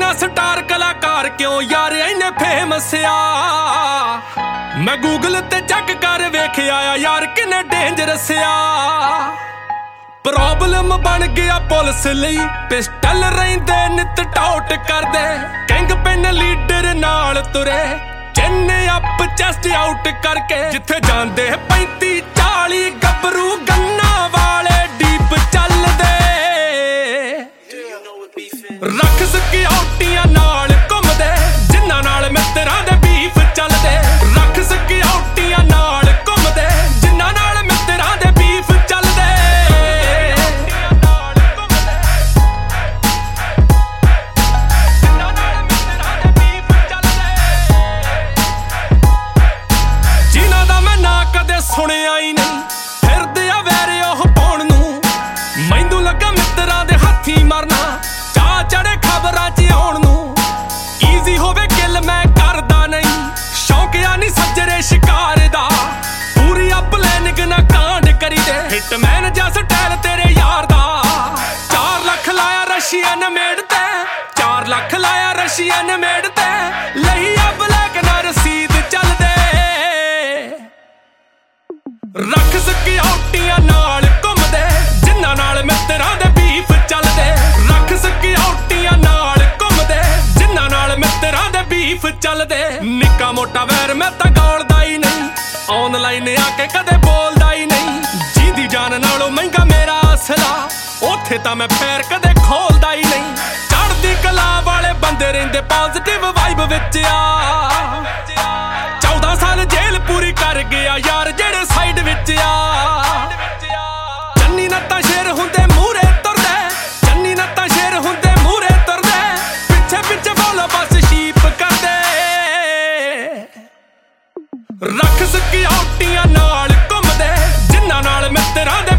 बिना स्टार कलाकार क्यों यार इन्ने फेमस आ। मैं गूगल ते चेक कर वेख आया यार किन्ने डेंजरस आ। प्रॉब्लम बन गया पुलिस लई पिस्टल रहिंदे नित टाउट करदे। किंग पिन लीडर नाल तुरे चिन अप चेस्ट आउट करके। जिथे जांदे 35-40 गबरू गन्ना वाले डीप चलदे। रख सिक्योरिटियां नाल घुमदे जिन्हां नाल मित्तरां दे बीफ चलदे। रख सिक्योरिटियां नाल घुमदे जिन्हां नाल मित्तरां दे बीफ चलदे। जिन्हां दा मैं ना कदे सुनिया ही नहीं फिरदे आ वैरे ओह पाउण नूं। मैनूं लगा मित्तरां दे हत्थी मरना चढ़े खबरां च आउण नूं। ईजी होवे किल मैं करदा नहीं शौकिया नहीं सज्जरे शिकार दा। पूरी अप प्लानिंग ना कांड करी दे हिटमैन जा स्टाइल तेरे यार दा। 4 लाख लाया रशियन मेड ते 4 लाख लाया रशियन मेड ते। लही अब ब्लैक ना रसीद चलदे। रख सिक्योरिटियां नाल घुमदे जिन्हां नाल मित्तरां दे बीफ चलदे। रख सिक्योरिटियां नाल घुमदे जिन्हां नाल मित्तरां दे बीफ चलदे। निक्का मोटा वैर मैं तां गौलदा ही नहीं ऑनलाइन आके कदे बोलदा ही नहीं। जीदी जान नालों महंगा मेरा असला ओथे तां मैं पैर कदे खोलदा ही नहीं। चढ़दी कला वाले बंदे रहिंदे पॉजिटिव वाइब विच आ। 14 साल जेल पूरी कर गया यार जेड़े साइड विच आ। चन्नी नत्ता शेर हुंदे मूरे तुरदे चन्नी नत्ता शेर हुंदे मूरे तुरदे। पिछे पिछे बोलो बस शीप करदे। रख सिक्योरिटियां नाल घुमदे जिन्हां नाल मित्तरां दे